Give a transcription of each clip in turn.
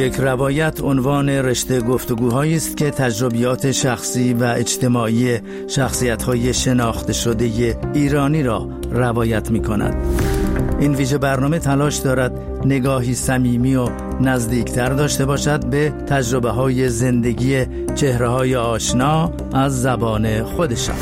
یک روایت عنوان رشته گفتگوهایی است که تجربیات شخصی و اجتماعی شخصیت‌های شناخته شده ایرانی را روایت می‌کند. این ویژه برنامه تلاش دارد نگاهی صمیمی و نزدیکتر داشته باشد به تجربه‌های زندگی چهره‌های آشنا از زبان خودشان.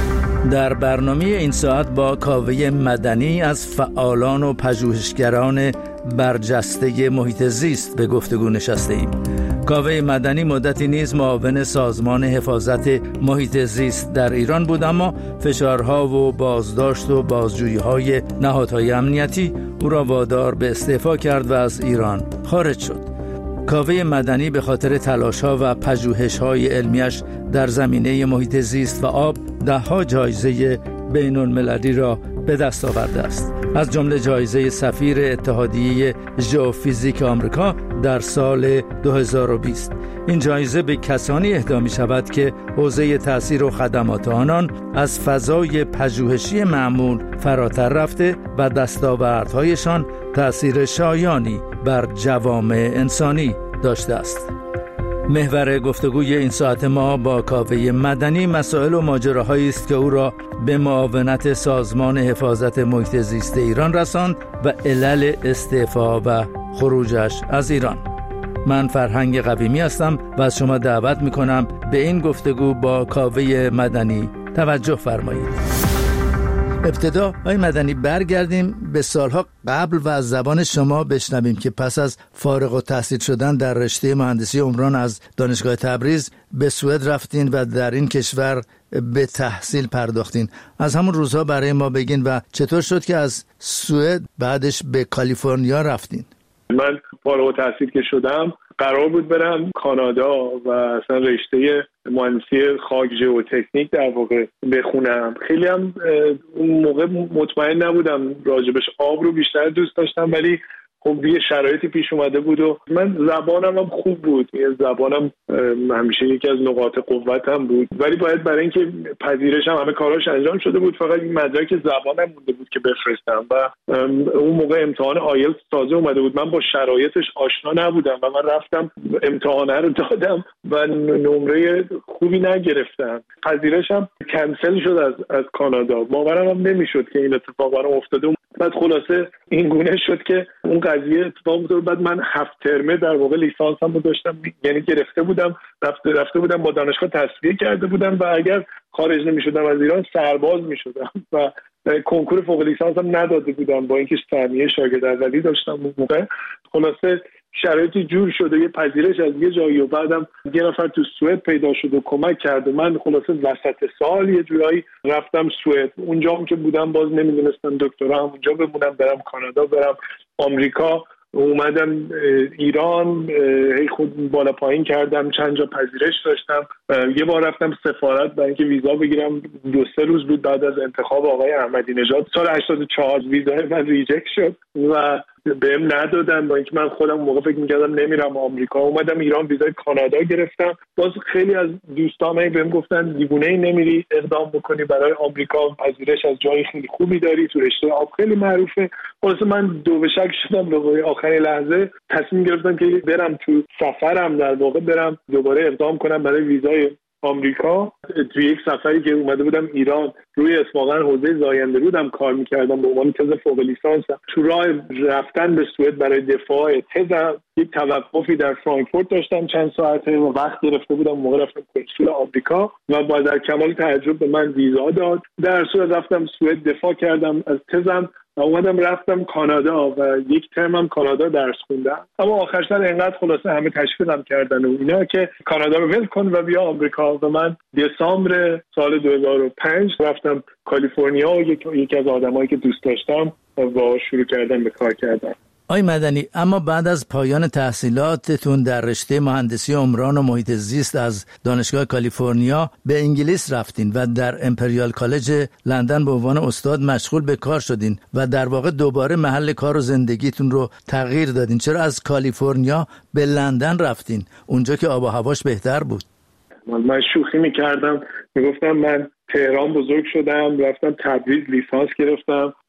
در برنامه این ساعت با کاوه مدنی از فعالان و پژوهشگران برجسته محیط زیست به گفتگو نشسته ایم. کاوه مدنی مدتی نیز معاون سازمان حفاظت محیط زیست در ایران بود، اما فشارها و بازداشت و بازجویی‌های نهادهای امنیتی او را وادار به استعفا کرد و از ایران خارج شد. کاوه مدنی به خاطر تلاش‌ها و پژوهش‌های علمیش در زمینه محیط زیست و آب ده‌ها جایزه بین‌المللی را به دست آورده است، از جمله جایزه سفیر اتحادیه ژئوفیزیک آمریکا در سال 2020. این جایزه به کسانی اهدا می شود که حوزه تأثیر و خدمات آنان از فضای پژوهشی معمول فراتر رفته و دستاوردهایشان تأثیر شایانی بر جوامع انسانی داشته است. محور گفتگوی این ساعت ما با کاوه مدنی مسائل و ماجراهایی است که او را به معاونت سازمان حفاظت محیط زیست ایران رساند و علل استعفا و خروجش از ایران. من فرهنگ قویمی هستم و از شما دعوت می‌کنم به این گفتگو با کاوه مدنی توجه فرمایید. ابتدا آقای مدنی برگردیم به سالها قبل و از زبان شما بشنویم که پس از فارغ التحصیل شدن در رشته مهندسی عمران از دانشگاه تبریز به سوئد رفتین و در این کشور به تحصیل پرداختین. از همون روزها برای ما بگین و چطور شد که از سوئد بعدش به کالیفرنیا رفتین؟ من فارغ التحصیل که شدم قرار بود برم کانادا و اصلا رشته مهندسی خاک ژئوتکنیک در واقع بخونم. خیلی هم اون موقع مطمئن نبودم راجبش، آب رو بیشتر دوست داشتم، ولی خب یه شرایطی پیش اومده بود و من زبانم هم خوب بود، زبانم همیشه یکی از نقاط قوتم بود، ولی باید برای اینکه پذیرشم همه کاراش انجام شده بود، فقط این مدرک زبانم مونده بود که بفرستم و اون موقع امتحان آیلتس تازه اومده بود. من با شرایطش آشنا نبودم و من رفتم امتحانه رو دادم و نمره خوبی نگرفتم. پذیرشم کنسل شد از کانادا. باورم هم نمیشد که این اتفاق برام افتاده. بعد خلاصه این گونه شد که اون قضیه اتفاق افتاد. بعد من 7 ترمه در واقع لیسانسم رو داشتم، یعنی گرفته بودم، رفته بودم با دانشگاه تصفیه کرده بودم و اگر خارج نمی‌شدم از ایران سرباز می‌شدم و کنکور فوق لیسانسم نداده بودم با اینکه ثانیه شاگرد اولی داشتم اون موقع. خلاصه شرایطی جور شده، یه پذیرش از یه جایی و بعدم یه نفر تو سوئد پیدا شد و کمک کرد و من خلاصه وسط سال یه جورایی رفتم سوئد. اونجا هم که بودم باز نمیدونستم دکترا همونجا بمونم، برم کانادا، برم آمریکا. اومدم ایران، خود بالا پایین کردم، چند جا پذیرش داشتم. یه بار رفتم سفارت برای اینکه ویزا بگیرم، 2-3 روز بود بعد از انتخاب آقای احمدی نژاد سال 84 ویزای من ریجکت شد و بهم ندادن، با اینکه من خودم موقع فکر می‌کردم نمیرم آمریکا. اومدم ایران، ویزای کانادا گرفتم. باز خیلی از دوستام بهم گفتن دیوونه‌ای نمیری اقدام بکنی برای آمریکا، پذیرش از جای خیلی خوبی داری، تو رشته آب خیلی معروفه. واسه من دو به شک شدم، به آخرین لحظه تصمیم گرفتم که برم تو سفرم در واقع برم دوباره اقدام کنم برای ویزای آمریکا. توی یک سفری که اومده بودم ایران، روی اتفاقا حوزه زاینده رودم کار میکردم به عنوان تز فوق لیسانسم. تو راه رفتن به سوئد برای دفاع تزم یک توقفی در فرانکفورت داشتم چند ساعته و وقت گرفته بودم. موقع رفتم کنسول آمریکا و با در کمال تعجب به من ویزا داد. در صورت رفتم سوئد دفاع کردم از تزم و اومدم رفتم کانادا و یک ترمم کانادا درس خوندم. اما آخر سر اینقدر خلاصه همه تشویقم کردن و اینا که کانادا رو ول کن و بیا آمریکا و من دسامبر سال 2005 رفتم کالیفرنیا و یکی از آدمایی که دوست داشتم با شروع کردم به کار کردن. آقای مدنی، اما بعد از پایان تحصیلاتتون در رشته مهندسی عمران و محیط زیست از دانشگاه کالیفرنیا به انگلیس رفتین و در امپریال کالج لندن به عنوان استاد مشغول به کار شدین و در واقع دوباره محل کار و زندگیتون رو تغییر دادین. چرا از کالیفرنیا به لندن رفتین، اونجا که آب و هواش بهتر بود؟ من شوخی میکردم، میگفتم من تهران بزرگ شدم، رفتم تبریز لیسانس گرفتم،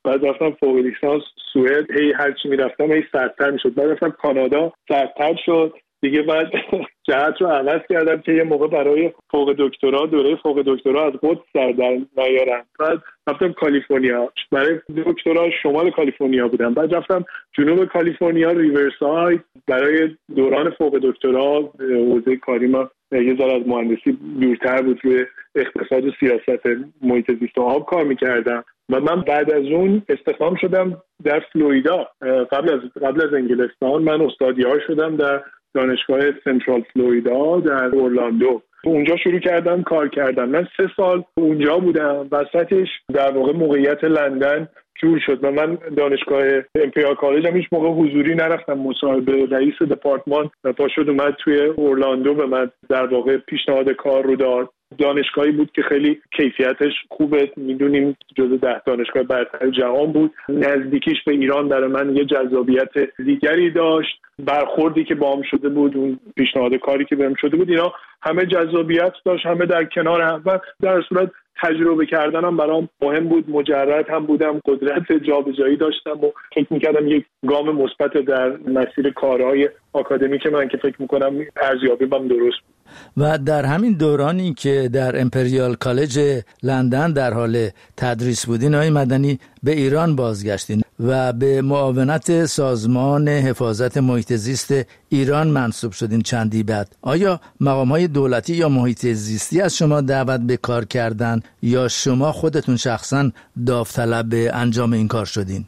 بعد رفتم فوق لیسانس سوئد، هرچی میرفتم سردتر میشد. بعد رفتم کانادا، سردتر شد دیگه. بعد جهت رو عوض کردم که یه موقع برای فوق دکترا، دوره فوق دکترا از قدس سر در نیارم. بعد رفتم کالیفرنیا، برای دکترا شمال کالیفرنیا بودم. بعد رفتم جنوب کالیفرنیا، ریورساید، برای دوران فوق دکترا. حوزه کاری ما یه ذره از مهندسی دورتر بود، روی اقتصاد و سیاست محیط زیست و آب کار میکردم. و من بعد از اون استخدام شدم در فلوریدا. قبل از انگلستان من استادیار شدم در دانشگاه سنترال فلوریدا در اورلاندو. اونجا شروع کردم کار کردم. من 3 سال اونجا بودم. وسطش در واقع موقعیت لندن جور شد و من دانشگاه امپریال کالج هم هیچ موقع حضوری نرفتم مصاحبه. رئیس دپارتمان پاشد اومد توی اورلاندو به من در واقع پیشنهاد کار رو داد. دانشگاهی بود که خیلی کیفیتش خوبه، میدونیم جزو 10 دانشگاه برتر جهان بود. نزدیکیش به ایران برای من یه جذابیت دیگری داشت. برخوردی که باهم شده بود، اون پیشنهاد کاری که بهم شده بود، اینا همه جذابیت داشت، همه در کنار هم. و در صورت تجربه کردنم برام مهم بود. مجرد هم بودم، قدرت جابجایی داشتم و فکر می‌کردم یک گام مثبت در مسیر کارهای آکادمیک من که فکر می‌کنم ارزیابی‌ام درست بود. و در همین دورانی که در امپریال کالج لندن در حال تدریس بودین، آقای مدنی به ایران بازگشتین و به معاونت سازمان حفاظت محیط زیست ایران منصوب شدین چندی بعد. آیا مقام‌های دولتی یا محیط زیستی از شما دعوت به کار کردن یا شما خودتون شخصاً داوطلب انجام این کار شدین؟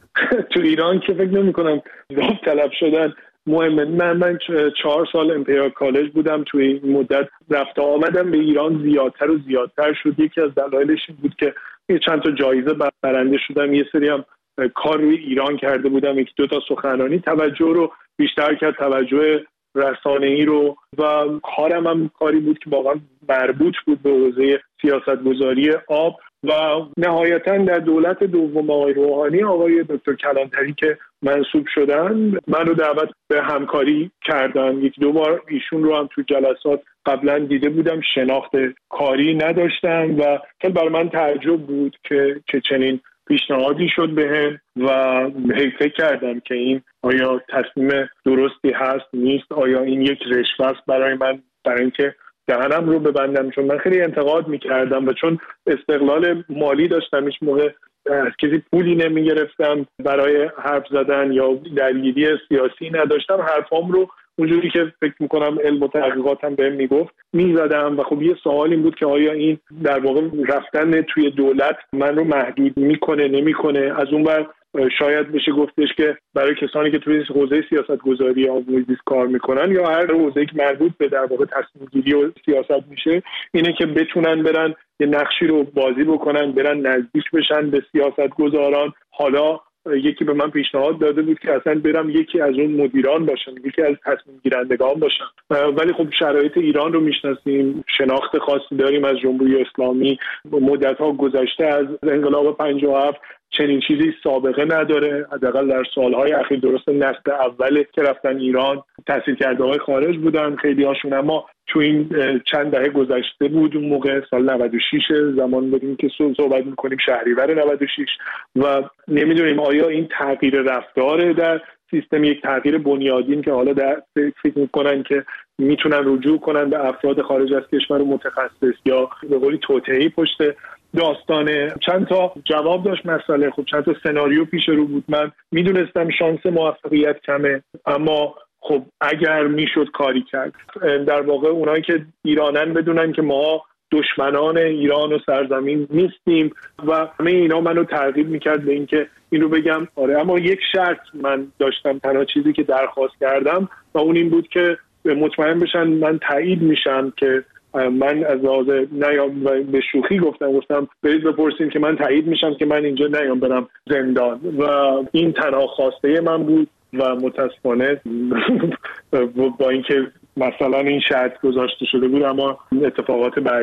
تو ایران که فکر نمی‌کنم داوطلب شدن مهمه. من 4 سال امپریال کالج بودم. توی این مدت رفت آمدم به ایران زیادتر و زیادتر شد. یکی از دلایلش این بود که چند تا جایزه برنده شدم. یه سری هم کار روی ایران کرده بودم. 1-2 تا سخنرانی توجه رو بیشتر کرد، توجه رسانه‌ای رو. و کارم هم کاری بود که واقعا مربوط بود به حوزه سیاستگذاری آب. و نهایتاً در دولت دوم آقای روحانی، آقای دکتر کلانتری که منصوب شدن، من رو دعوت به همکاری کردن. 1-2 بار ایشون رو هم تو جلسات قبلا دیده بودم، شناخت کاری نداشتم و خیلی برای من تعجب بود که چنین پیشنهادی شد بهم و فکر کردم که این آیا تصمیم درستی هست نیست، آیا این یک رشوه است برای من، برای اینکه دهنم رو ببندم. چون من خیلی انتقاد میکردم و چون استقلال مالی داشتم، هیچ موقع از کسی پولی نمیگرفتم برای حرف زدن یا درگیری سیاسی نداشتم. حرفام رو اونجوری که فکر میکنم علم و تحقیقاتم بهم میگفت میزدم. و خب یه سوال این بود که آیا این در واقع رفتن توی دولت من رو محدود میکنه نمیکنه. از اون بر شاید بشه گفتش که برای کسانی که توی حوزه سیاستگذاری آب محیط زیست کار میکنن یا هر حوزه‌ای که مربوط به در واقع تصمیم گیری و سیاست میشه، اینه که بتونن برن یه نقشی رو بازی بکنن، برن نزدیک بشن به سیاستگزاران. حالا یکی به من پیشنهاد داده بود که اصلا برم یکی از اون مدیران باشم، یکی از تصمیم گیرندگان باشم. ولی خب شرایط ایران رو میشناسیم، شناخت خاصی داریم از جمهوری اسلامی. مدت‌ها گذشته از انقلاب 57 چنین چیزی سابقه نداره. حداقل در سالهای اخیر، درست نسل اوله که رفتن ایران تحصیل کرده های خارج بودن خیلی هاشون، اما تو این چند دهه گذشته بود. اون موقع سال 96 زمان بودیم که صحبت میکنیم، شهریور 96 و نمیدونیم آیا این تغییر رفتار در سیستم یک تغییر بنیادین که حالا در فکر میکنن که میتونن رجوع کنن به افراد خارج از کشور متخصص یا به قولی توطئه‌ای پشت داستانه. چند تا جواب داشت مسئله. خب چند تا سناریو پیش رو بود. من میدونستم شانس موفقیت کمه، اما خب اگر میشد کاری کرد. در واقع اونایی که ایرانن بدونن که ما دشمنان ایران و سرزمین نیستیم و همه اینا منو ترغیب میکرد به این که این رو بگم. آره، اما یک شرط من داشتم، تنها چیزی که درخواست کردم و اون این بود که مطمئن بشن من تایید میشم که من از لحاظ نیام، و به شوخی گفتم برید بپرسین که من تایید میشم که من اینجا نیام برم زندان. و این تنها خواسته من بود و متاسفانه با اینکه مثلا این شرط گذاشته شده بود، اما اتفاقات بعدی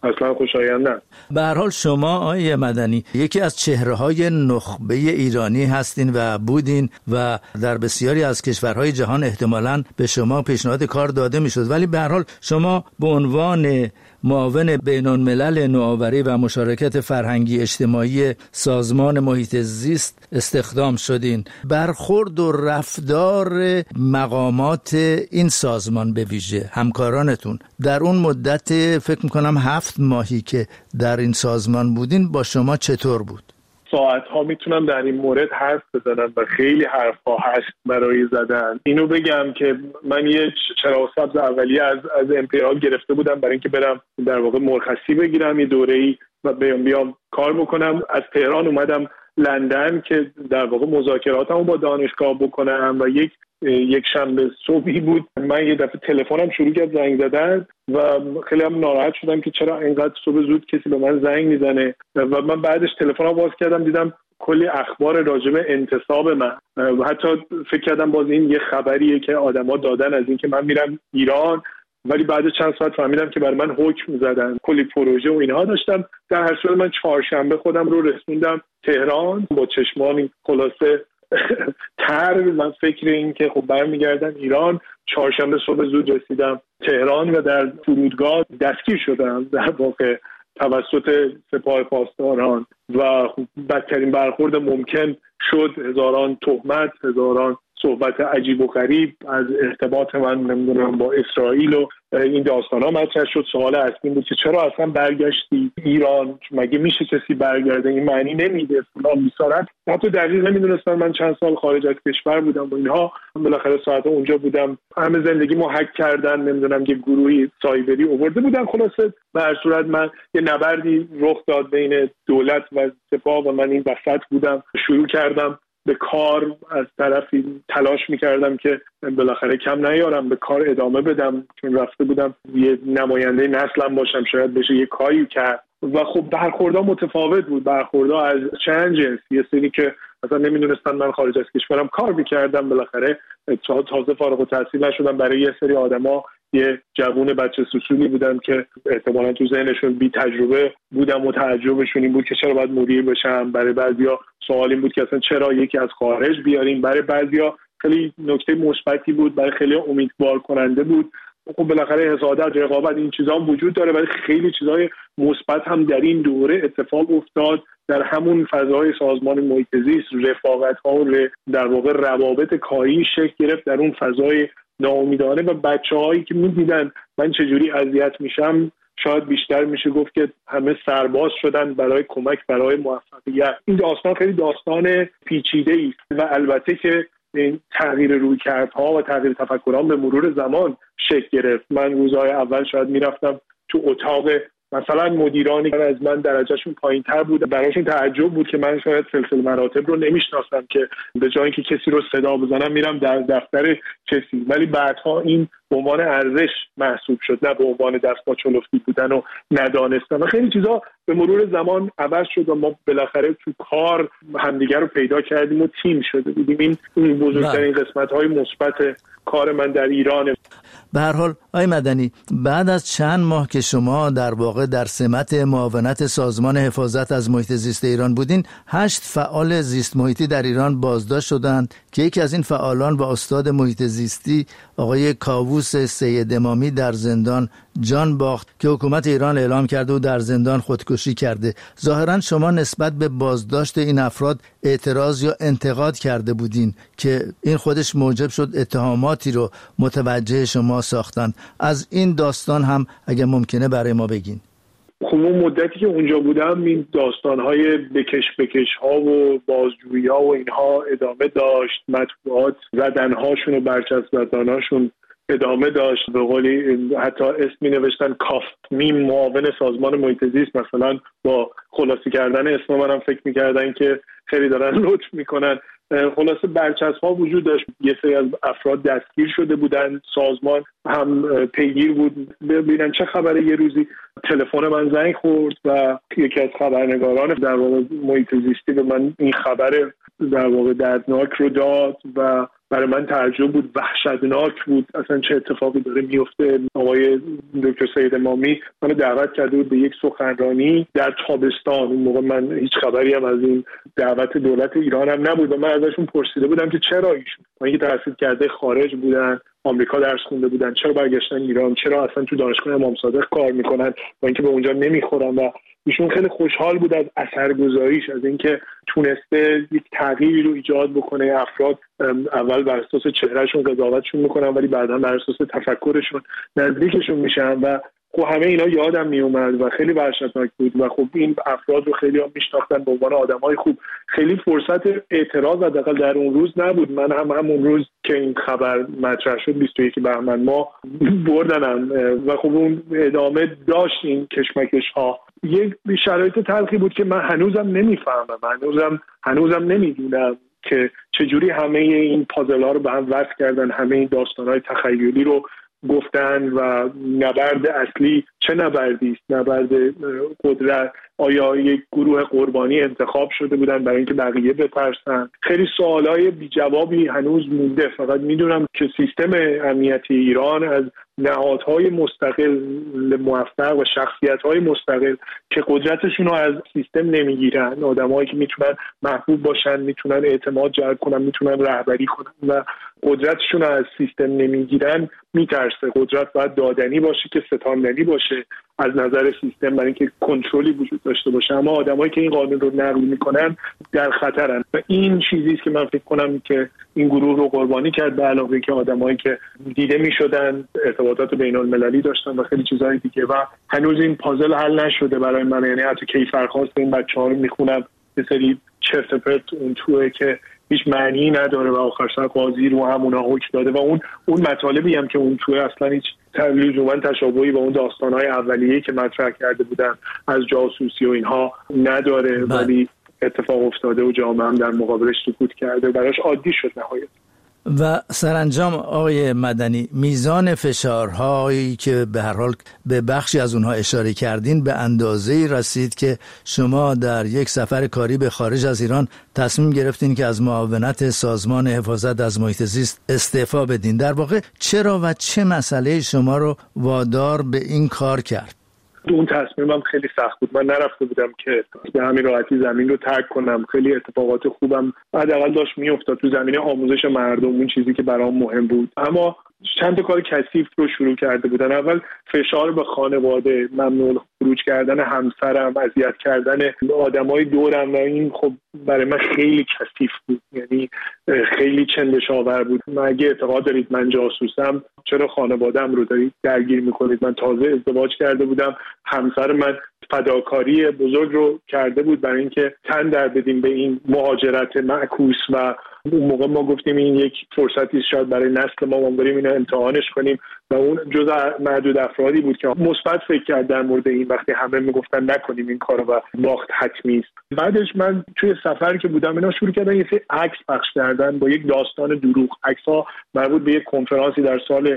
اصلا خوشایند نه. به هر حال شما آقای مدنی یکی از چهره‌های نخبه ایرانی هستین و بودین و در بسیاری از کشورهای جهان احتمالاً به شما پیشنهاد کار داده میشد، ولی به هر حال شما به عنوان معاون بین‌الملل نوآوری و مشارکت فرهنگی اجتماعی سازمان محیط زیست استخدام شدین. برخورد و رفتار مقامات این سازمان به ویژه همکارانتون در اون مدت فکر میکنم 7 ماهی که در این سازمان بودین با شما چطور بود؟ ساعت‌ها میتونم در این مورد حرف بزنم و خیلی حرف‌ها هست برای زدن. اینو بگم که من یه چراغ سبز اولیه از امپریال گرفته بودم برای اینکه برم در واقع مرخصی بگیرم یه دوره‌ای و بیام کار بکنم. از تهران اومدم لندن که در واقع مذاکراتمو با دانشگاه بکنم و یک شنبه صبحی بود من یه دفعه تلفنم شروع کرد زنگ زدن و خیلی هم ناراحت شدم که چرا اینقدر صبح زود کسی به من زنگ میزنه و من بعدش تلفنم باز کردم دیدم کلی اخبار راجع به انتصاب من و حتی فکر کردم باز این یه خبریه که آدما دادن از این که من میرم ایران، ولی بعد چند ساعت فهمیدم که برای من حکم زدن، کلی پروژه و اینها داشتم. در هر صورت من چهارشنبه خودم رو رسوندم تهران با چشمانی خلاصه تر من فکر این که خب برمیگردم ایران. چهارشنبه صبح زود رسیدم تهران و در فرودگاه دستگیر شدم در واقع توسط سپاه پاسداران و بدترین برخورد ممکن شد. هزاران تهمت، هزاران صحبت عجیب و غریب از ارتباط من نمیدونم با اسرائیل و این داستانا مطرح شد. سوال اصلی بود که چرا اصلا برگشتی ایران، مگه میشه کسی برگرده، این معنی نمیده فلان بیسارت. حتی دقیق نمیدونستم من چند سال خارج از کشور بودم و اینها. بالاخره ساعت اونجا بودم، همه زندگیمو هک کردن، نمیدونم یه گروهی سایبری آورده بودن. خلاصه به هر صورت من یه نبردی رخ داد بین دولت و سپاه و من این وسط بودم. شروع کردم به کار، از طرفی تلاش میکردم که بالاخره کم نیارم، به کار ادامه بدم، چون رفته بودم یه نماینده نسلم باشم، شاید بشه یه کاری کرد. و خب برخوردها متفاوت بود، برخوردها از چند جنس. یه سری که اصلا نمیدونستن من خارج از کشورم کار میکردم، بالاخره تازه فارغ التحصیل نشدم. برای یه سری آدما یه جوون بچه سوسولی بودم که احتمالاً تو ذهنشون بی تجربه بودم و تعجبشون این بود که چرا باید مدیر بشم. برای بعضیا سوال این بود که اصلا چرا یکی از خارج بیاریم. برای بعضیا خیلی نکته مثبتی بود، برای خیلی امیدوار کننده بود. خب بالاخره حسادت، رقابت، این چیزا هم وجود داره، ولی خیلی چیزای مثبت هم در این دوره اتفاق افتاد. در همون فضای سازمان محیط زیست رفاقت‌ها و در واقع روابط کاری شکل گرفت در اون فضای ناامیدانه و بچه‌هایی که می‌دیدن من چجوری اذیت میشم، شاید بیشتر میشه گفت که همه سرباز شدن برای کمک، برای موفقیت. این داستان خیلی داستان پیچیده‌ای است و البته که این تغییر رویکردها و تغییر تفکران به مرور زمان شکل گرفت. من روزهای اول شاید میرفتم تو اتاق مثلا مدیرانی که از من درجهشون پایین‌تر بود، براشون تعجب بود که من شاید سلسله مراتب رو نمیشناسم که به جای اینکه کسی رو صدا بزنم میرم در دفتر کسی، ولی بعدها این به عنوان ارزش محسوب شد، نه به عنوان دست با چلفتی بودن و ندانستن. و خیلی چیزا به مرور زمان عوض شد و ما بالاخره تو کار همدیگر رو پیدا کردیم و تیم شده بودیم. این بزرگترین قسمت‌های مثبت کار من در ایرانه. به هر حال آقای مدنی، بعد از چند ماه که شما در واقع در سمت معاونت سازمان حفاظت از محیط زیست ایران بودین، 8 فعال زیست محیطی در ایران بازداشت شدند که یکی از این فعالان و استاد محیط زیستی آقای کاووس سید امامی در زندان جان باخت که حکومت ایران اعلام کرده و در زندان خودکشی کرده. ظاهرا شما نسبت به بازداشت این افراد اعتراض یا انتقاد کرده بودین که این خودش موجب شد اتهاماتی رو متوجه شما ساختن. از این داستان هم اگه ممکنه برای ما بگین. خب اون مدتی که اونجا بودم این داستان‌های بکش ها و بازجویی‌ها و اینها ادامه داشت. مطبوعات زدن‌هاشون و برچسب زدن‌هاشون ادامه داشت. به قولی حتی اسمی نوشتن کاف میم معاون سازمان محیط زیست، مثلا با خلاصی کردن اسم منم فکر می‌کردن که خیلی دارن لطف میکنن. خلاصه برچسب‌ها وجود داشت. یه سری از افراد دستگیر شده بودن، سازمان هم پیگیر بود ببینن چه خبره. یه روزی تلفن من زنگ خورد و یکی از خبرنگاران در واقع محیط زیستی به من این خبر در واقع دردناک رو داد و برای من تعجب بود، وحشتناک بود اصلا چه اتفاقی داره میفته. آقای دکتر سید امامی منو دعوت کرده بود به یک سخنرانی در تابستان. اون موقع من هیچ خبری هم از این دعوت دولت ایران هم نبود و من ازشون پرسیده بودم که چرا ایشون اینکه تحصیل کرده خارج بودن، آمریکا درس خونده بودن، چرا برگشتن ایران، چرا اصلا تو دانشگاه امام صادق کار میکنن و اینکه به اونجا نمیخورن. و ایشون خیلی خوشحال بود از اثرگذاریش، از اینکه تونسته یک تغییری رو ایجاد بکنه. افراد اول بر اساس چهرهشون قضاوتشون میکنن ولی بعدا بر اساس تفکرشون نزدیکشون میشن و خب همه اینا یادم میومد و خیلی وحشتناک بود و خب این افراد رو خیلی هم میشناختن به عنوان آدمای خوب. خیلی فرصت اعتراض حداقل در اون روز نبود. من همون روز که این خبر مطرح شد 21 بهمن ما بردنم و خب اون ادامه داشت این کشمکش ها. یک شرایط تلخی بود که من هنوزم نمیفهمم، هنوزم نمیدونم که چجوری همه این پازل ها رو به هم وصل کردن، همه این داستان های تخیلی رو گفتن و نبرد اصلی چه نبردی است؟ نبرد قدرت. آیا یک گروه قربانی انتخاب شده بودن برای اینکه بقیه بترسن؟ خیلی سوالای بی جوابی هنوز مونده. فقط میدونم که سیستم امنیتی ایران از نهادهای مستقل موفق و شخصیت‌های مستقل که قدرتشون رو از سیستم نمیگیرن، آدمایی که میتونن محبوب باشن، میتونن اعتماد جلب کنن، میتونن رهبری کنن و قدرتشون رو از سیستم نمیگیرن، میترسه. قدرت باید دادنی باشه که ستاندنی باشه از نظر سیستم برای اینکه کنترلی وجود داشته باشه. اما آدمایی که این قانون رو نقض میکنن در خطرن و این چیزی است که من فکر کنم که این گروه رو قربانی کرد، به علاوه که آدمایی که دیده میشدن، ارتباطات بین‌المللی داشتن و خیلی چیزهای دیگه. و هنوز این پازل حل نشده برای من. یعنی حتی کیفرخواست این بچه‌ها رو میخونم یه سری چرت و پرت اون توئه که هیچ معنی نداره و آخر سر قاضی رو همونا حکم داده و اون مطالبی هم که اون توئه اصلا هیچ لزوما تشابهی با اون داستان‌های اولیه‌ای که مطرح کرده بودن از جاسوسی و اینها نداره. ولی اتفاق افتاده و جامعه هم در مقابلش سکوت کرده، براش عادی شد نهایت. و سرانجام آقای مدنی، میزان فشارهایی که به هر حال به بخشی از اونها اشاره کردین به اندازه‌ای رسید که شما در یک سفر کاری به خارج از ایران تصمیم گرفتین که از معاونت سازمان حفاظت از محیط زیست استعفا بدین. در واقع چرا و چه مسئله شما رو وادار به این کار کرد؟ اون تصمیمم خیلی سخت بود. من نرفته بودم که به همین راحتی زمین رو ترک کنم. خیلی اتفاقات خوبم حداقل داشت میافتاد تو زمینه آموزش مردم، اون چیزی که برام مهم بود. اما چند تا کار کثیف رو شروع کرده بودن. اول فشار به خانواده، ممنوع خروج کردن همسرم، اذیت کردن آدمای دورم و این خب برای من خیلی کثیف بود. یعنی خیلی چندش‌آور بود. اگه اعتقاد دارید من جاسوسم، چرا خانواده‌ام رو دارید درگیر می‌کنید؟ من تازه ازدواج کرده بودم، همسر من فداکاری بزرگ رو کرده بود برای اینکه تن در بدیم به این مهاجرت معکوس و اون موقع ما گفتیم این یک فرصتی شاید برای نسل ما بریم اینو امتحانش کنیم و اون جزء معدود افرادی بود که مثبت فکر کرد در مورد این، وقتی همه میگفتن نکنیم این کارو و باخت حتمی است. بعدش من توی سفری که بودم اینا شروع کردن یه سری عکس پخش کردن با یک داستان دروغ. عکس‌ها مربوط به یک کنفرانسی در سال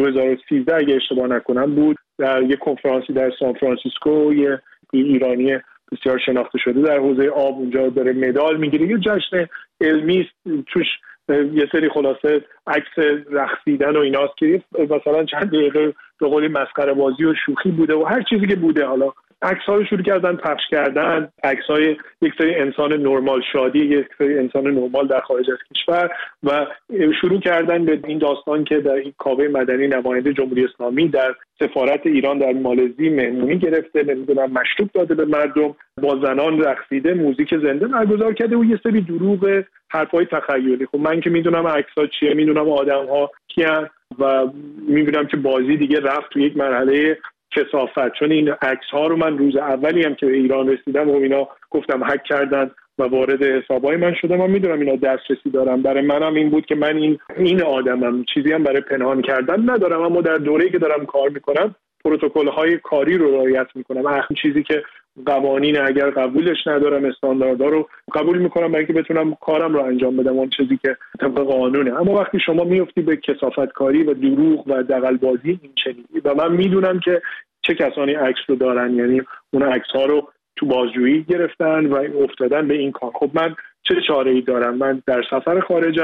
2013 اگه اشتباه نکنم بود، در یک کنفرانسی در سان فرانسیسکو. یه ایرانی بسیار شناخته شده در حوزه آب اونجا داره مدال میگیره، یه جشن علمی توش یه سری خلاصه عکس رقصیدن و ایناست که مثلا چند دقیقه به قولی مسخره بازی و شوخی بوده و هر چیزی که بوده. حالا عکس‌ها رو شروع کردن پخش کردن، عکس‌های یک سری انسان نرمال شادی، یک سری انسان نرمال در خارج از کشور و شروع کردن به این داستان که در این کاوه مدنی نماینده جمهوری اسلامی در سفارت ایران در مالزی مهمونی گرفته، نمیدونم مشروب داده به مردم، با زنان رقصیده، موزیک زنده برگزار کرده و یه سری دروغ، حرفای تخیلی. خب من که میدونم عکس‌ها چیه، میدونم آدم‌ها کیان و میبینم که بازی دیگه رفت تو یک مرحله کثافت. چون این عکس‌ها رو من روز اولی هم که به ایران رسیدم و اینا گفتم هک کردن و وارد حسابای من شدم. من میدونم اینا دسترسی دارم. برای منم این بود که من این آدمم، چیزی هم برای پنهان کردن ندارم، اما در دوره‌ای که دارم کار میکنم پروتکل‌های کاری رو رعایت میکنم. اون چیزی که قوانین اگر قبولش ندارم، استانداردها رو قبول میکنم برای اینکه بتونم کارم رو انجام بدم، اون چیزی که طبق قانونه. اما وقتی شما میفتی به کثافت کاری و دروغ و دغل‌بازی این چنینی و من میدونم که چه کسانی عکس رو دارن، یعنی اون عکس‌ها رو تو بازجویی گرفتن و افتادن به این کار. خب من چه چاره‌ای دارم؟ من در سفر خارجم،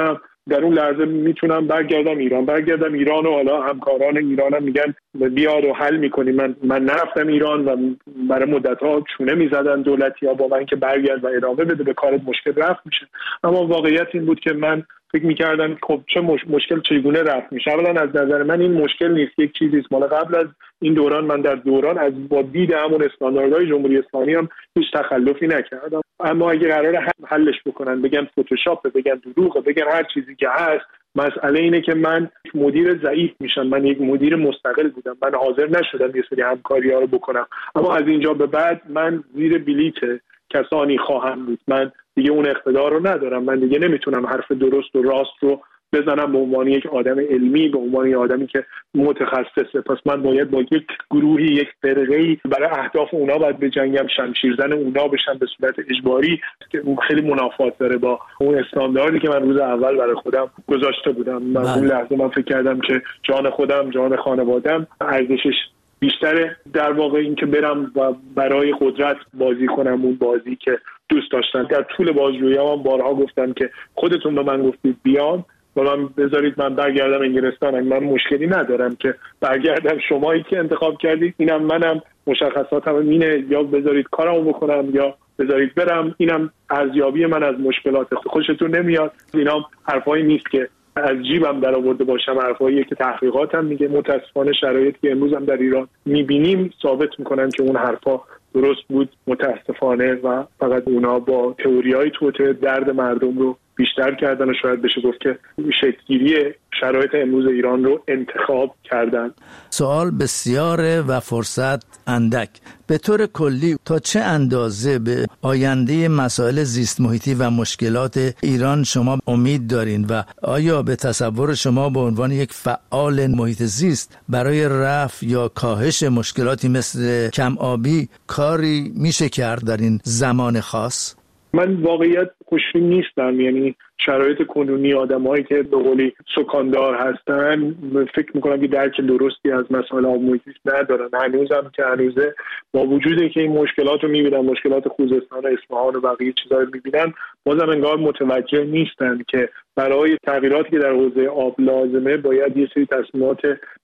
در اون لحظه میتونم برگردم ایران و حالا همکاران ایرانم میگن بیاد و حل میکنیم. من نرفتم ایران و برای مدت‌ها چونه میزدن دولتی‌ها با من که برگرد و ادامه بده، به کارت مشکل رفت میشه. اما واقعیت این بود که من فکر می‌کردم خب چه مشکل چگونه رفت میشه. اولا از نظر من این مشکل نیست، یک چیزی است مال قبل از این دوران. من در دوران از با دید همون استانداردهای جمهوری اسلامی هم هیچ تخلفی نکردم. اما اگه قراره حلش بکنن، بگن فتوشاپ، بگن دروغه، بگن هر چیزی که هست، مسئله اینه که من مدیر ضعیف میشم. من یک مدیر مستقل بودم، من حاضر نشدم یه سری همکاری‌ها رو بکنم. اما از اینجا به بعد من زیر بلیت کسانی خواهم بود. من دیگه اون اقتدار رو ندارم. من دیگه نمیتونم حرف درست و راست رو بزنم به عنوان یک آدم علمی، به عنوان یک آدمی که متخصصه. پس من باید با یک گروهی، یک فرقه‌ای برای اهداف اونا باید بجنگم، شمشیرزن اونا بشم به صورت اجباری، که اون خیلی منافات داره با اون استانداردی که من روز اول برای خودم گذاشته بودم. من اون لحظه من فکر کردم که جان خودم، جان خانواده‌ام ارزشش بیشتره در واقع این که برم و برای قدرت بازی کنم، اون بازی که دوست داشتن. در طول بازجویی‌ها من بارها گفتم که خودتون به من گفتید بیام و من بذارید من برگردم انگلستان، من مشکلی ندارم که برگردم. شمایی که انتخاب کردید، اینم منم، مشخصاتم اینه، یا بذارید کارمو بکنم یا بذارید برم. اینم ارزیابی من از مشکلات. خوشتون نمیاد، اینام حرفایی نیست که از جیبم در آورده باشم، حرفاییه که تحقیقاتم میگه. متاسفانه شرایطی که امروز هم در ایران میبینیم ثابت میکنن که اون حرفا درست بود متاسفانه، و فقط اونا با تئوریای توته درد مردم رو بیشتر کردن و شاید بشه گفت که شکل‌گیری شرایط امروز ایران رو انتخاب کردن. سوال بسیاره و فرصت اندک. به طور کلی تا چه اندازه به آینده مسائل زیست محیطی و مشکلات ایران شما امید دارین و آیا به تصور شما به عنوان یک فعال محیط زیست برای رفع یا کاهش مشکلاتی مثل کم آبی کاری میشه کرد در این زمان خاص؟ من واقعیت خوشبین نیستم. یعنی شرایط کنونی آدمایی که به قولی سکاندار هستن فکر میکنم که درک درستی از مسائل آب محیط زیست ندارن. هنوزم که هنوزه با وجودی که این مشکلات رو میبینن، مشکلات خوزستان و اصفهان و بقیه چیزا رو میبینن، بازم انگار متوجه نیستن که برای تغییراتی که در حوزه آب لازمه باید یه سری تصمیمات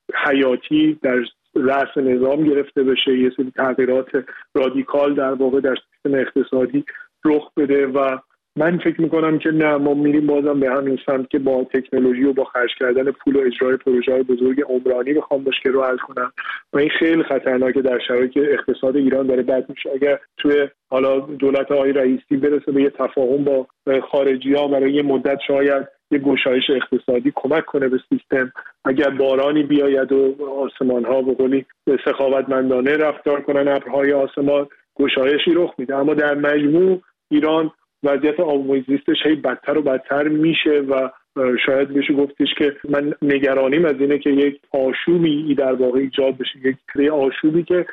حیاتی در رأس نظام گرفته بشه، یه سری تغییرات رادیکال در واقع در سیستم اقتصادی رخ بده. و من فکر میکنم که نه، ما میریم بازم به همین سمت که با تکنولوژی و با خرج کردن پول و اجرای پروژه‌های بزرگ عمرانی بخوام مشکل رو حل کنم و این خیلی خطرناکه در شرایطی که اقتصاد ایران داره بد میشه. اگر توی حالا دولت آقای رئیسی برسه به یه تفاهم با خارجی‌ها برای یه مدت، شاید یه گشایش اقتصادی کمک کنه به سیستم. اگر بارانی بیاید و آسمان‌ها به قولی سخاوتمندانه رفتار کنن، ابرهای آسمان، گشایشی رخ میده. اما در مجموع ایران وضعیت آب محیط زیستش هی بدتر و بدتر میشه و شاید بشه گفتش که من نگرانیم از اینه که یک آشوبی در واقع ایجاد بشه، یک آشوبی که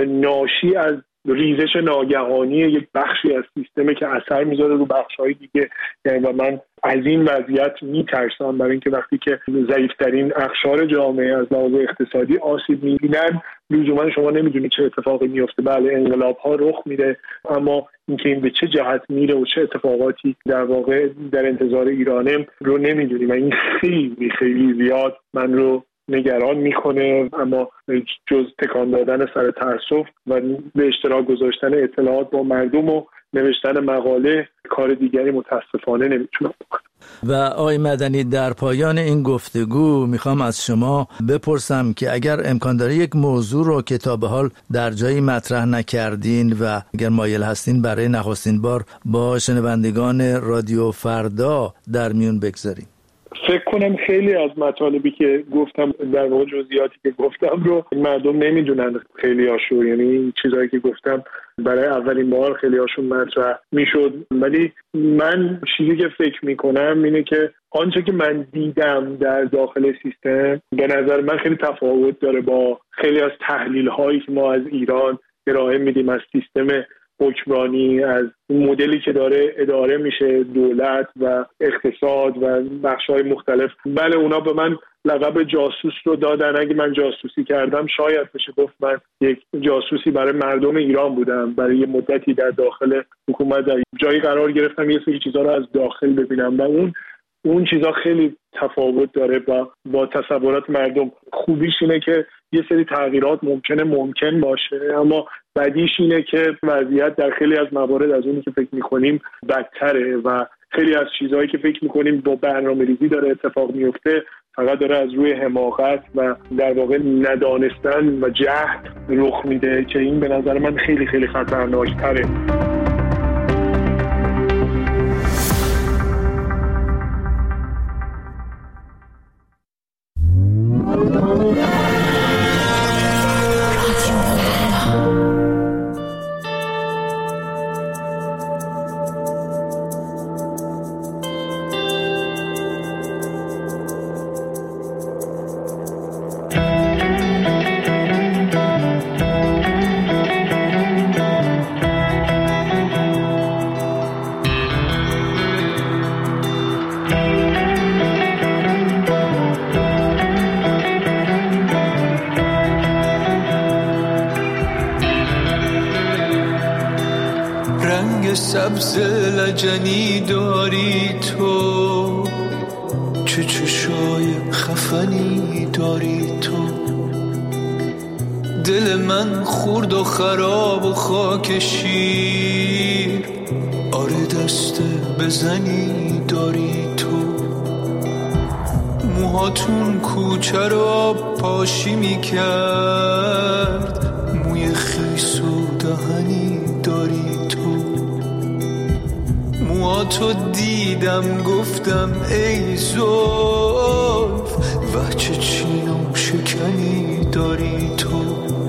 ناشی از ریزش ناگهانی یک بخشی از سیستمی که اثر میذاره رو بخش‌های دیگه. یعنی و من از این وضعیت میترسم، برای اینکه وقتی که ضعیف‌ترین اقشار جامعه از لحاظ اقتصادی آسیب می‌بینن، لزوما شما نمیدونید چه اتفاقی میفته. بله انقلاب‌ها رخ میده، اما اینکه این به چه جهت میره و چه اتفاقاتی در واقع در انتظار ایرانه رو نمیدونیم و این خیلی خیلی زیاد من رو نگران میکنه. اما جز تکان دادن سر تأسف و به اشتراک گذاشتن اطلاعات با مردم و نوشتن مقاله، کار دیگری متاسفانه نمیتونم بکنم. و آقای مدنی، در پایان این گفتگو میخوام از شما بپرسم که اگر امکان داره یک موضوع رو که تا به حال در جایی مطرح نکردین و اگر مایل هستین برای نخستین بار با شنوندگان رادیو فردا در میون بگذارین. فکر کنم خیلی از مطالبی که گفتم، در واقع جزئیاتی که گفتم رو مردم نمیدونن خیلی هاشو. یعنی این چیزایی که گفتم برای اولین بار خیلی هاشون مطرح میشد، ولی من چیزی که فکر میکنم اینه که آنچه که من دیدم در داخل سیستم به نظر من خیلی تفاوت داره با خیلی از تحلیل هایی که ما از ایران ارائه میدیم از سیستم حکمرانی، از مدلی که داره اداره میشه دولت و اقتصاد و بخش‌های مختلف. بله اونا به من لقب جاسوس رو دادن. اگه من جاسوسی کردم شاید بشه گفت من یک جاسوسی برای مردم ایران بودم. برای یه مدتی در داخل حکومت در جایی قرار گرفتم، یه سری چیزا رو از داخل ببینم و اون اون چیزا خیلی تفاوت داره با تصورات مردم. خوبیش اینه که یه سری تغییرات ممکن باشه، اما بدیش اینه که وضعیت در خیلی از موارد از اونی که فکر می‌کنیم بدتره و خیلی از چیزهایی که فکر می‌کنیم با برنامه‌ریزی داره اتفاق میفته فقط داره از روی حماقت و در واقع ندانستن و جهل رخ میده که این به نظر من خیلی خیلی خطرناک‌تره. سبز لجنی داری تو، چه چشای خفنی داری تو، دل من خورد و خراب و خاک شیر، آره دست بزنی داری تو، موهاتون کوچه رو آب پاشی میکرد، موی خیس و دهنی داری تو، موهاتو دیدم گفتم ای زلف، و چه چین و شکنی داری تو.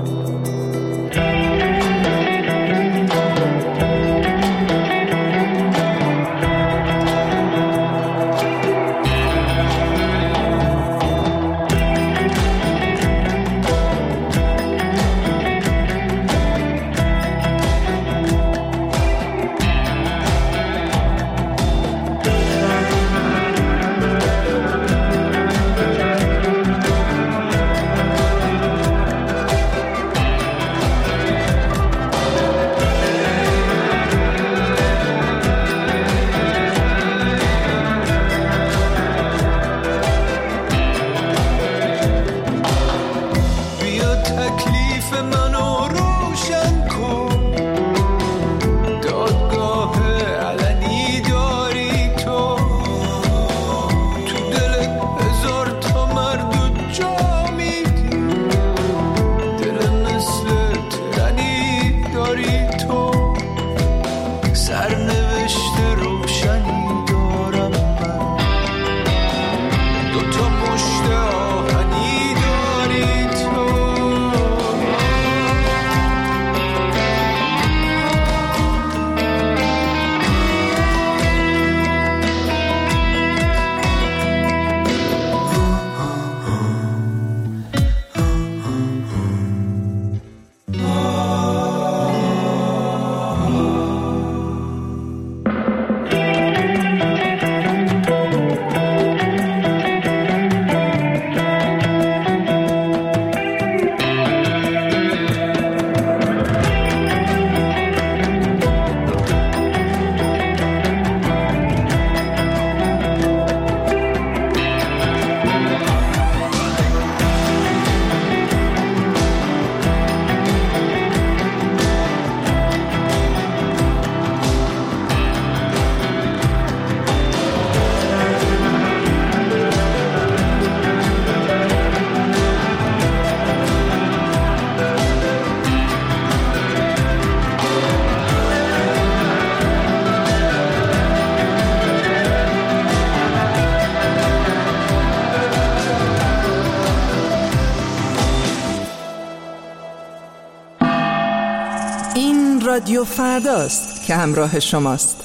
رادیو فرداست که همراه شماست.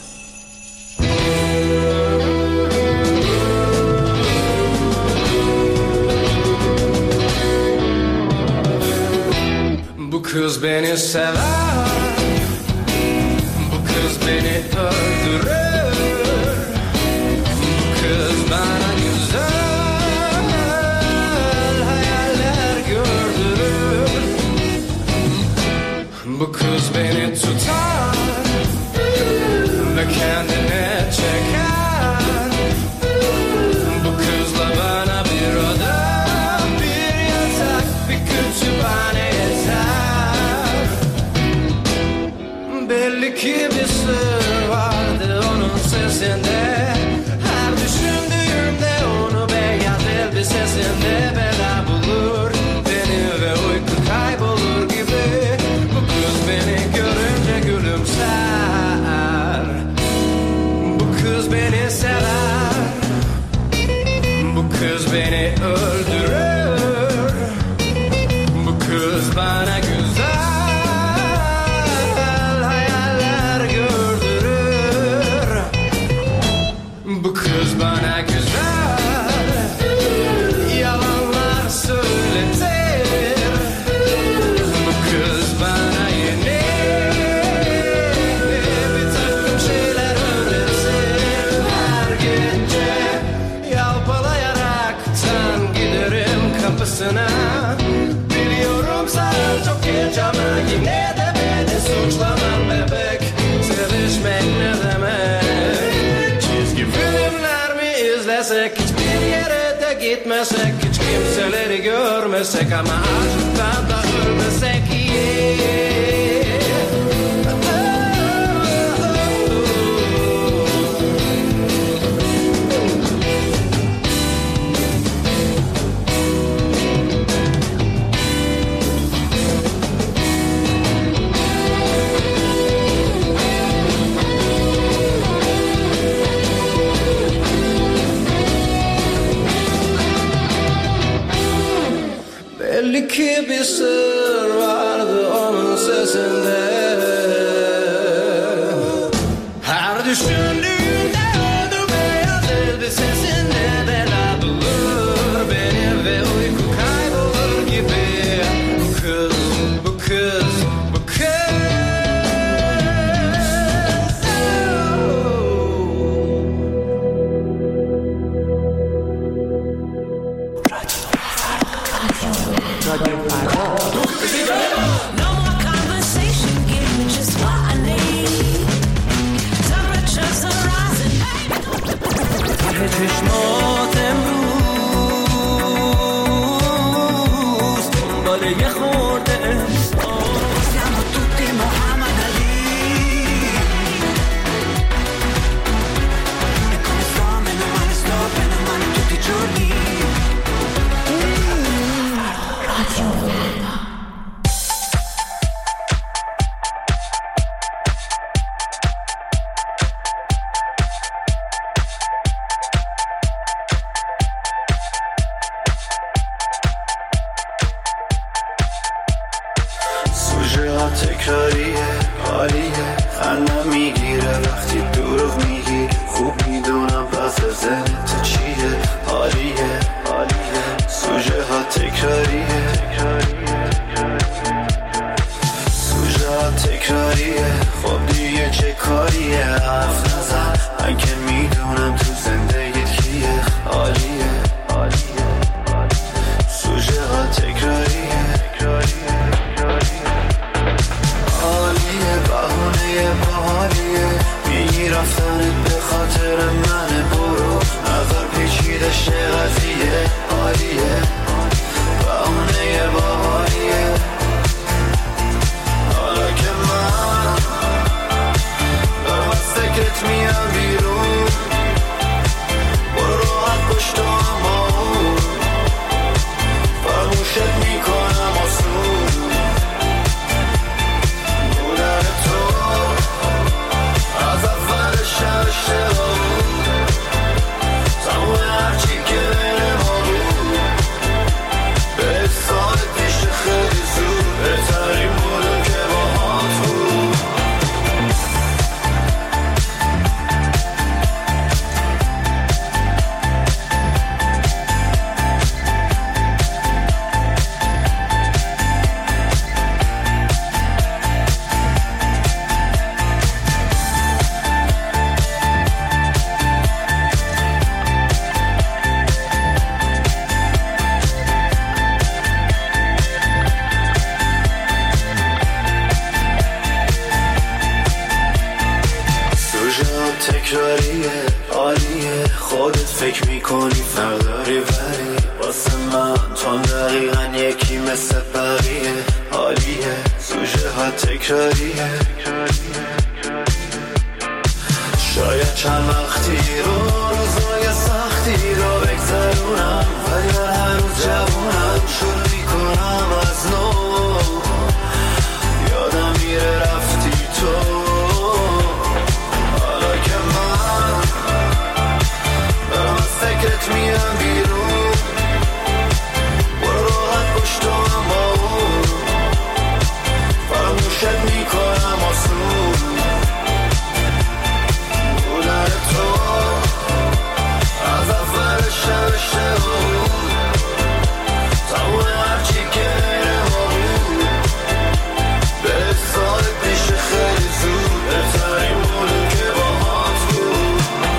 Bu kız beni sever, bu kız beni öldürür, bu kız bana güzel hayaller gördürür, bu kız beni tutar ve kendine çeker, bir sesinde bela bulur. Beni ve uyku kaybolur gibi. Bu kız beni görünce gülümser. Bu kız beni sever. Bu kız beni öldürür. Bu kız bana güzel hayaller gördürür. Bu kız bana güzel yalanlar söyletir. Bu kız bana yeni bir takım şeyler öğretir. Her gece yalpalayaraktan giderim kapısına. Biliyorum sen çok geç ama yine de beni suçlamam bebek. Sevişmek ne demek? Çizgi filmler mi izlesek, hiçbir yere de gitmesek, hiç kimseleri görmesek ama aşktan da ölmesek iyi. Belli ki bir sır vardı onun sesinde. Her düşündüğümde öldü beyaz elbisesinde bela bulur beni ve uyku kaybolur gibi. Bu kız, bu kız, bu kız. No more conversation, give me just what I need. Temperatures are rising. چشمات امروز دنبال یه خورده Siamo tutti Muhammad Ali. E come sto, meno male tutti i giorni. سوژه ها تکراریه حالیه خندم میگیره وقتی دروغ میگی خوب میدونم پس ذهنت چیه حالیه سوژه ها تکراریه سوژه ها تکراریه خب دیگه چه کاریه حرف نزن من که میدونم تو زندگیت کیه حالیه سوژه ها تکراریه حالیه بهونه باحالیه میگی رفتنت به خاطر منه برو نظر پیچیده شه قضیه حالیه بهونه باحالیه حالا که من دارم از سکرت میام بیرون برو راحت پشت هم فرموشت میکنم آسون بودن تو از اول شهر اشتباه بود تموم هرچی که بین ما بود به سال پیش خیلی زود بهترین بودم که با هات بود تکراریه عالیه خودت فکر میکنی فرق داری ولی واسه من تو دقیقا یکی مثل بقیه عالیه سوژه ها تکراریه شاید چند وقتی رو روزای سختی رو بگذرونم جوونم ولی هنوز جوونم شروع میکنم از نو یادم میره رفتی تو حالا که من دارم از فکرت میرم بیرون برو راحت پشت هم با اون فراموشت میکنم آسون بودن تو از اول شبشته بود تمام هرچی که بین ما بود به سال پیش خیلی زود بهترین بودم که با هات بود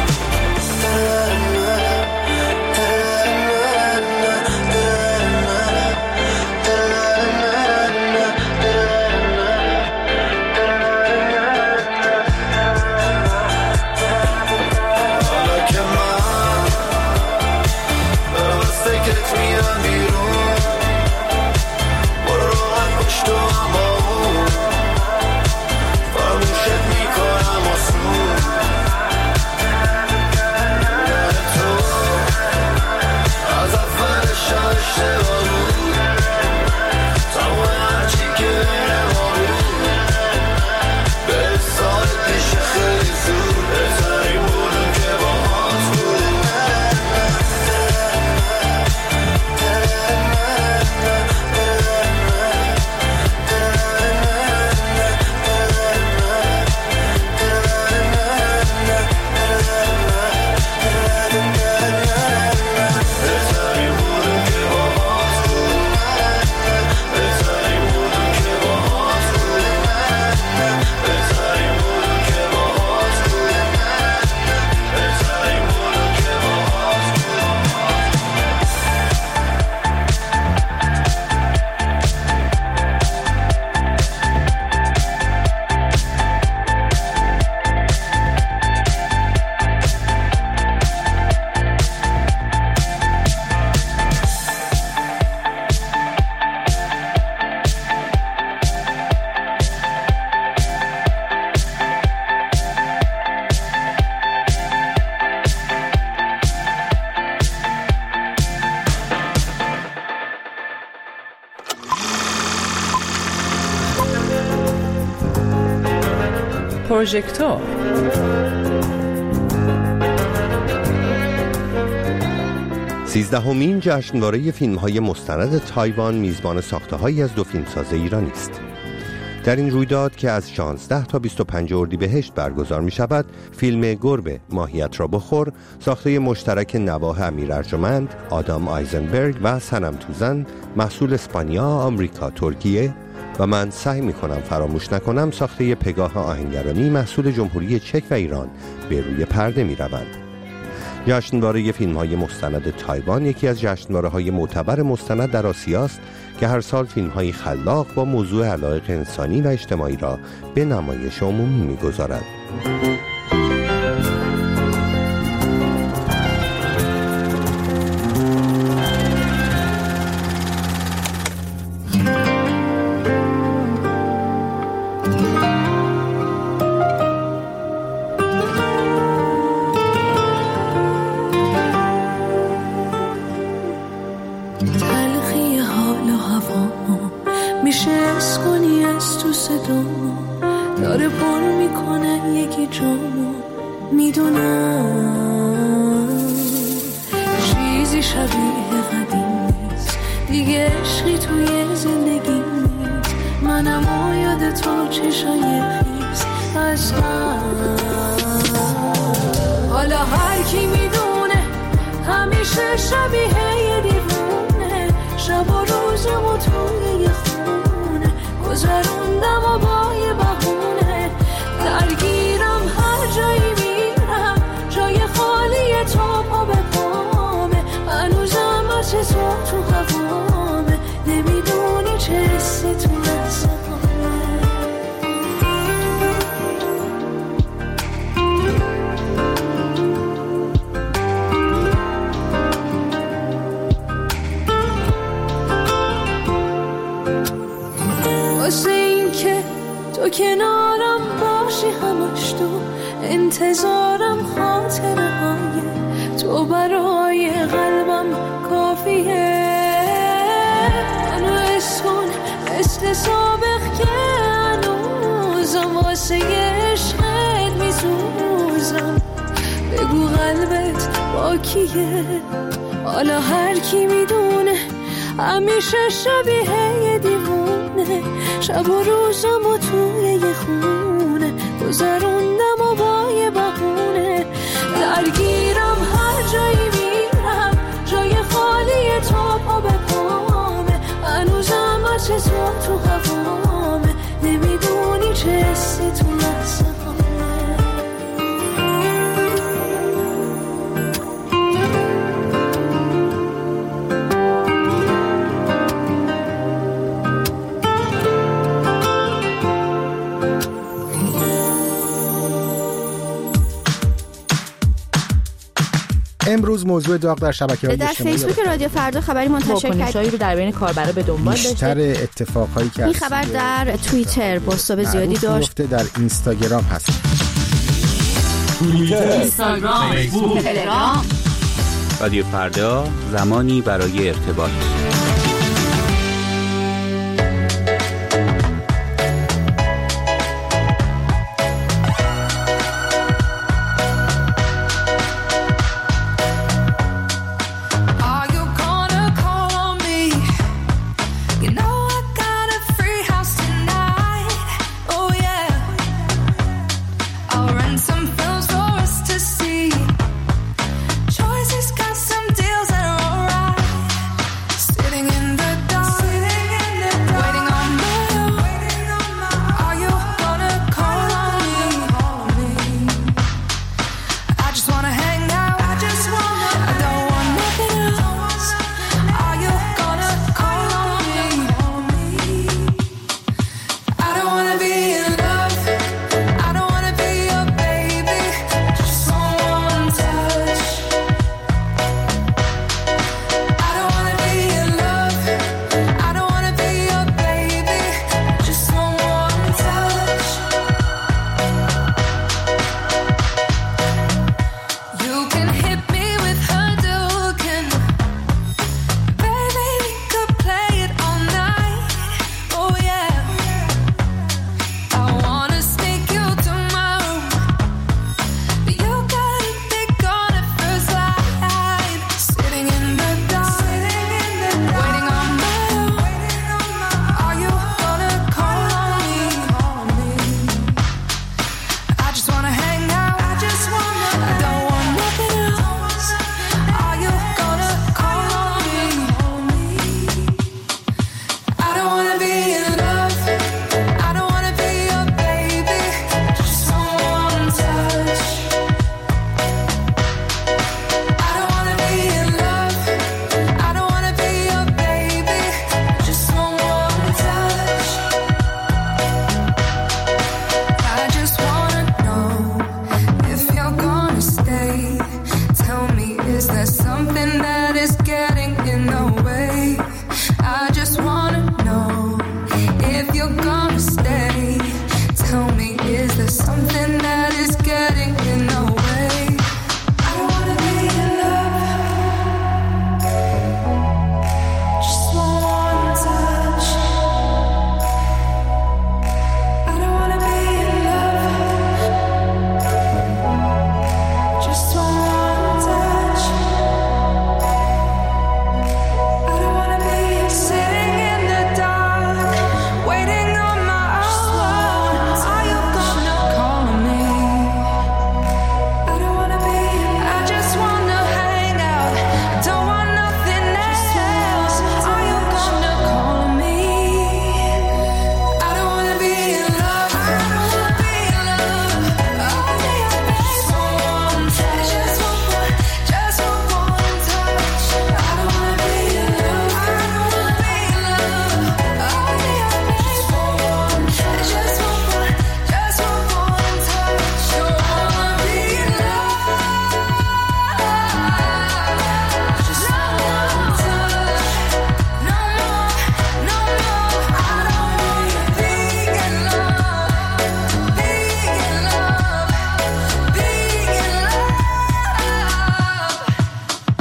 حالا که من دارم از فکرت میرم بیرون برو راحت پشت هم با اون فراموشت میکنم آسون بودن تو از اول شب اشتباه بود تمام هرچی که بین ما بود به سال پیش خیلی زود بهترین بودم که با هات بود بهترین بودم که با هات بود بهترین بودم که با هات بود بهترین بودم که با هات بود بهترین بودم که با هات پروژکتور 13مین جشنواره فیلم‌های مستند تایوان میزبان ساخته‌هایی از دو فیلمساز ایرانی است. در این رویداد که از 16 تا 25 اردیبهشت برگزار می‌شود، فیلم گربه ماهیت را بخور، ساخته مشترک نواه امیر ارجمند، آدام آیزنبرگ و صنم توزن، محصول اسپانیا، آمریکا، ترکیه و من سعی می‌کنم فراموش نکنم ساخته پگاه آهنگرانی محصول جمهوری چک و ایران به روی پرده می‌روند. جشنواره فیلم‌های مستند تایوان یکی از جشنواره‌های معتبر مستند در آسیا است که هر سال فیلم‌های خلاق با موضوع علایق انسانی و اجتماعی را به نمایش عمومی می‌گذارد. تلخی حال و هوامو میشه اس کنی از تو صدامو داره پر میکنه یکی جامو میدونم چیزی شبیه قدیم نیست دیگه عشقی توی زندگی نیست منم و یاد تو چشای خیز از من حالا هر کی میدونه همیشه شبیه یه دیوونه شب و روزمو توی یه خونه گذروندم و با یه بهونه درگیرم هر جایی میرم جای خالی تو پا به پامه هنوزم از تو هوامه نمیدونی چه حسی تو لحظه‌امه واسه این که تو کنارم باشی همش تو انتظارم خاطره های تو برای قلبم یاد سابق که هنوزم واسه عشقت میسوزم. بگو قلبت با کیه، حالا هر کی میدونه همیشه شبیه یه دیوونه. شب و روزم و توی یه خونه گذروندم و با یه بهونه. درگیرم هر جایی میرم، جای خالی تو پا به پامه. هنوزم هرچه تو هوامه، نمیدونی چه حسی تو لحظه همه. امروز موضوع داغ در شبکه‌های اجتماعی در فیسبوک رادیو فردا خبری منتشر کرد. واکنش‌هایی رو در بین کاربرا به دنبال داشته. بیشتر اتفاقایی که این خبر در توییتر پست‌های زیادی داشت. در اینستاگرام هست. اینستاگرام، فیسبوک، تلگرام. رادیو فردا، زمانی برای ارتباط.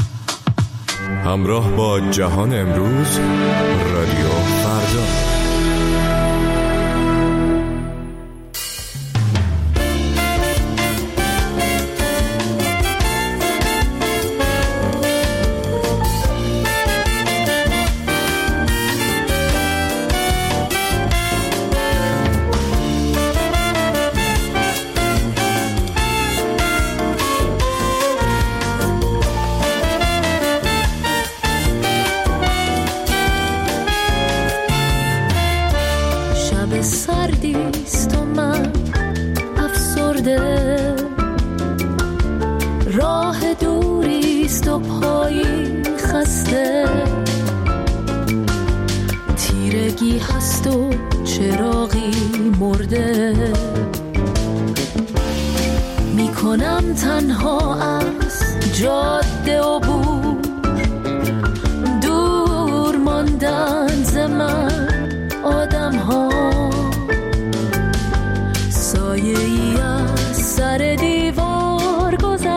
همراه با جهان امروز، رادیو فردا. سردیست و من افسرده، راه دوریست و پایی خسته، تیرگی هست و چراغی مرده، میکنم تنها از جاده عبور، دور ماندن ز من آدم ها، سایه ای از سر دیوار گذشت،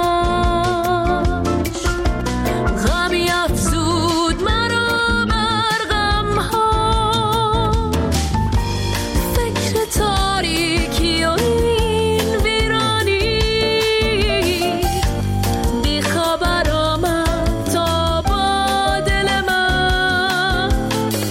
غمی افزود مرا بر غم ها، فکر تاریکی و این ویرانی، بی خبر آمد تا با دل من،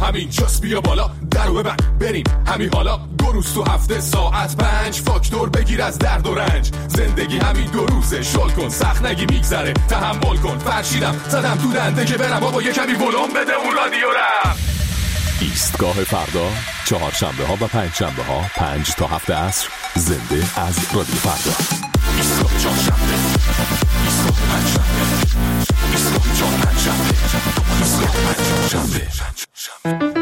همین جاست بیا بالا درو ببند بریم همین حالا 2 روز تو هفته ساعت 5 فاکتور بگیر از درد و رنج زندگی همین 2 روزه شل کن سخت نگی میگذره تحمل کن فرشیدم زدم تو دنده که برم بابا یه کمی ولوم بده اون رادیو رم ایستگاه فردا 4 شنبه ها و 5 شنبه ها 5 تا 7 عصر زنده از رادیو فردا ایستگاه 4 شنبه ایستگاه 5 شنبه ایستگاه 4 5 شنبه ایستگاه 5 شنبه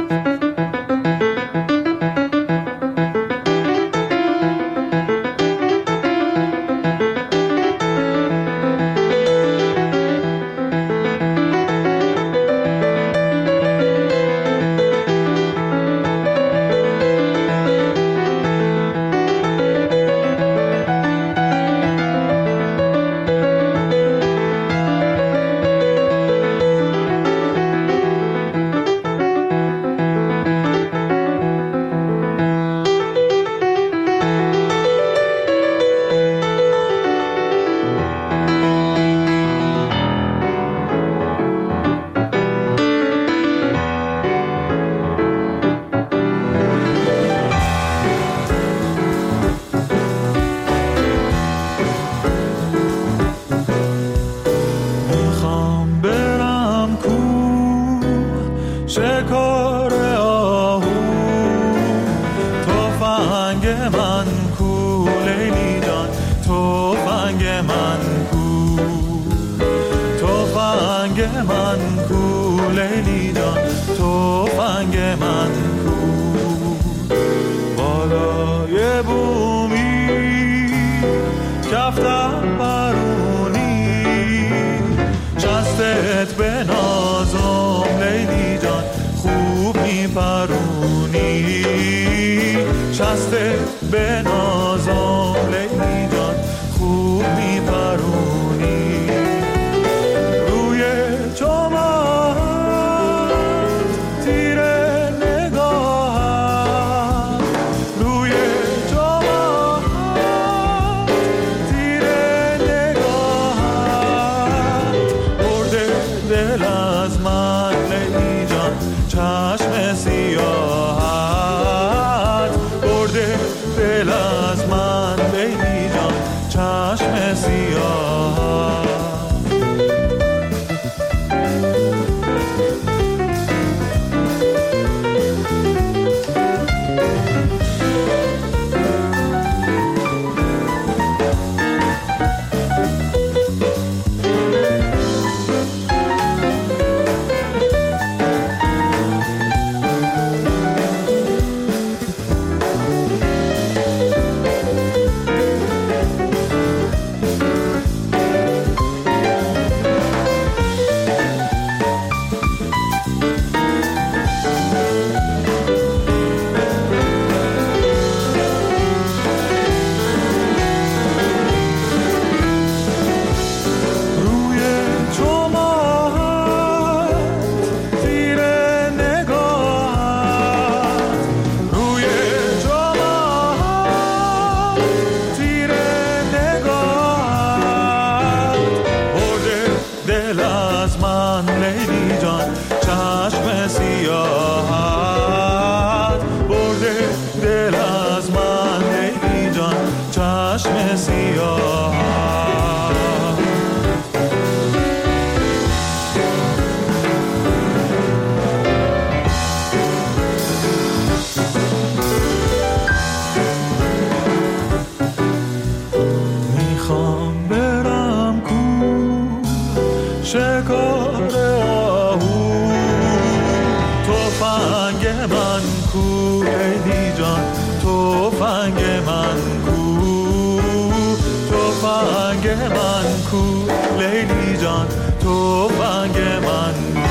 لیلی جان تو بنگ من